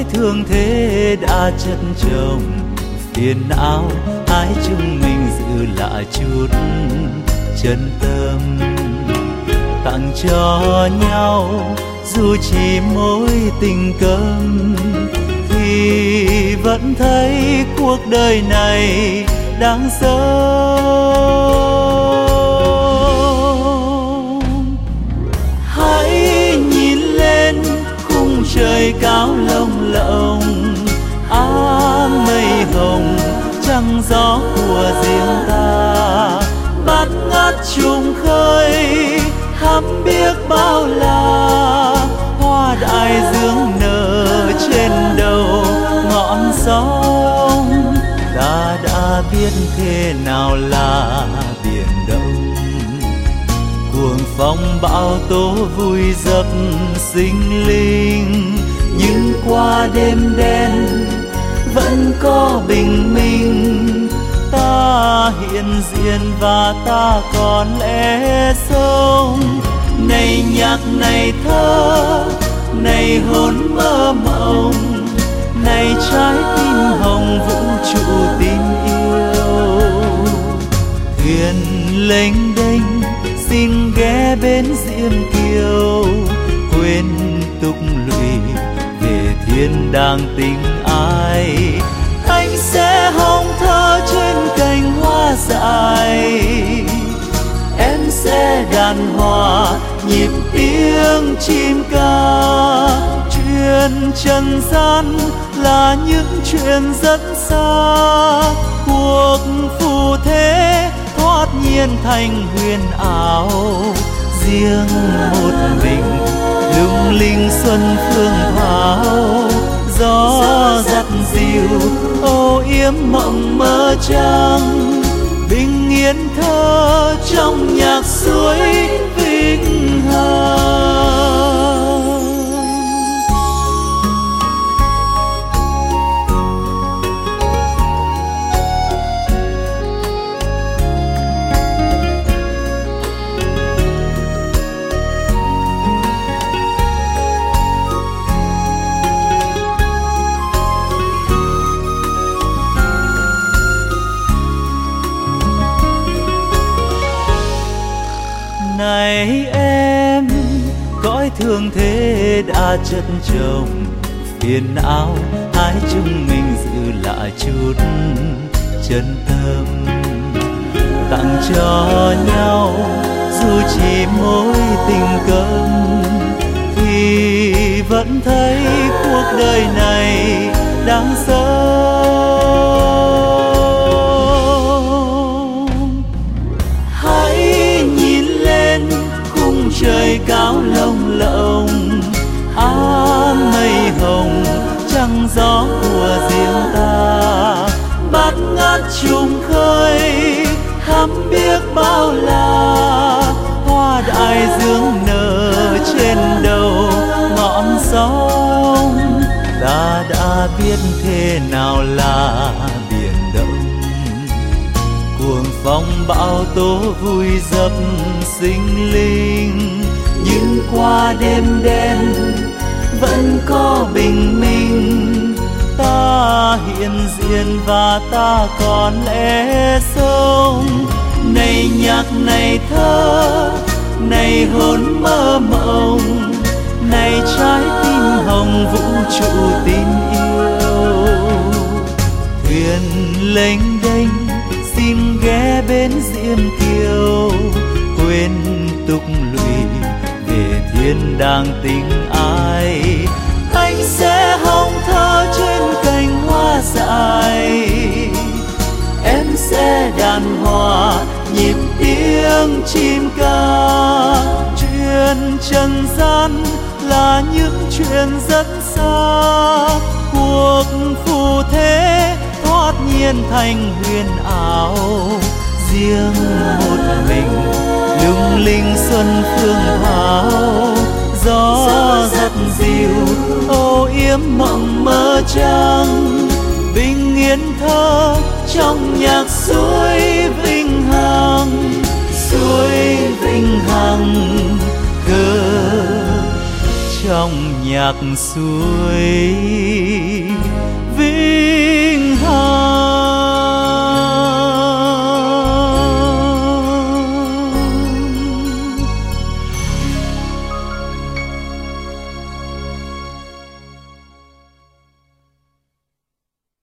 thương thế đã chất chồng phiền não, hãy chúng mình giữ lại chút chân tâm, tặng cho nhau dù chỉ mỗi tình câm, thì vẫn thấy cuộc đời này đáng sống. Hãy nhìn lên khung trời cao lồng lộng, mây hồng trăng gió của riêng ta, bát ngát trùng khơi thắm biết bao la, hoa đại dương nở trên đầu ngọn sóng. Ta đã biết thế nào là biển đông, cuồng phong bão tố vui dập sinh linh, nhưng qua đêm đen vẫn có bình minh. Ta hiện diện và ta còn lẽ sống. Này nhạc này thơ, này hồn mơ mộng, này trái tim hồng vũ trụ tình yêu. Thuyền lênh đênh xin ghé bến Diêm Kiều, quên tục lụy về thiên đàng tình ai. Anh sẽ hong thơ trên cành hoa dại, em sẽ đàn hòa nhịp tiếng chim ca. Chuyện trần gian là những chuyện rất xa, cuộc phù thế thoát nhiên thành huyền ảo. Riêng một mình lung linh xuân phương thảo, gió dắt dịu âu yếm mộng mơ trăng. Bình yên thơ trong nhạc suối vĩnh hằng. Này em, cõi thương thế đã chất chồng phiền não, hãy chúng mình giữ lại chút chân tâm, tặng cho nhau dù chỉ mỗi tình câm, thì vẫn thấy cuộc đời này đáng sống. Trời cao lồng lộng, mây hồng trăng gió của riêng ta, bát ngát trùng khơi thắm biết bao la, hoa đại dương nở trên đầu ngọn sóng. Ta đã biết thế nào là biển đông, cuồng phong bão tố vui dập sinh linh, nhưng qua đêm đen vẫn có bình minh. Ta hiện diện và ta còn lẽ sống. Này nhạc này thơ, này hồn mơ mộng, này trái tim hồng vũ trụ tình yêu. Thuyền lênh đênh xin ghé bến Diêm Kiều, quên tục lụy về thiên đàng tình ai. Anh sẽ hong thơ trên cành hoa dại, em sẽ đàn hòa nhịp tiếng chim ca. Chuyện trần gian là những chuyện rất xa, cuộc phù thế thoát nhiên thành huyền ảo. Riêng một mình lung linh xuân phương thảo, gió dắt dịu âu yếm mộng mơ trăng. Bình yên thơ trong nhạc suối vĩnh hằng, suối vĩnh hằng cờ trong nhạc suối vì